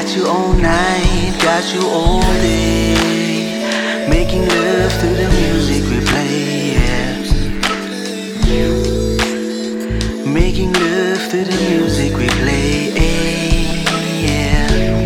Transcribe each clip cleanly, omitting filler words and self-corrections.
Got you all night, got you all day, making love to the music we play, yeah. Making love to the music we play, yeah.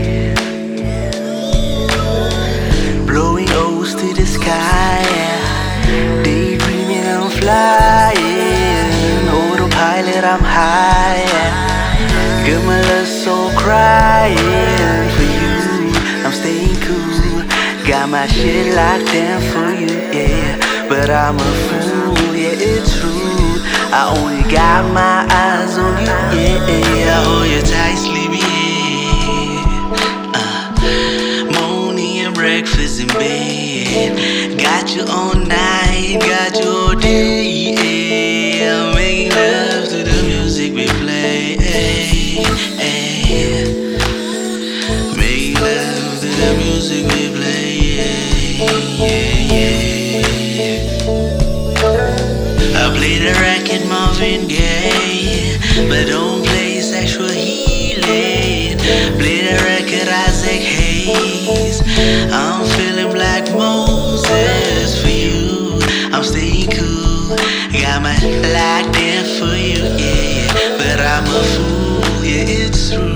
Blowing O's to the sky, yeah. Daydreaming I'm flying, autopilot I'm high, yeah. Girl, my love's so crying for you. I'm staying cool, got my shit locked down for you, yeah. But I'm a fool, yeah, it's true. I only got my eyes on you, yeah. I hold you tight, sleepy, yeah. Morning and breakfast in bed. Got you all night, got you all day, yeah. I'm making love to the music we play, yeah. Make love to the music we play, yeah. I play the racket Marvin Gaye, but don't play sexual healing. Play the record Isaac Hayes. I'm feeling Black Moses for you. I'm staying cool, got my locked in for you, yeah. But I'm a fool, yeah, it's true.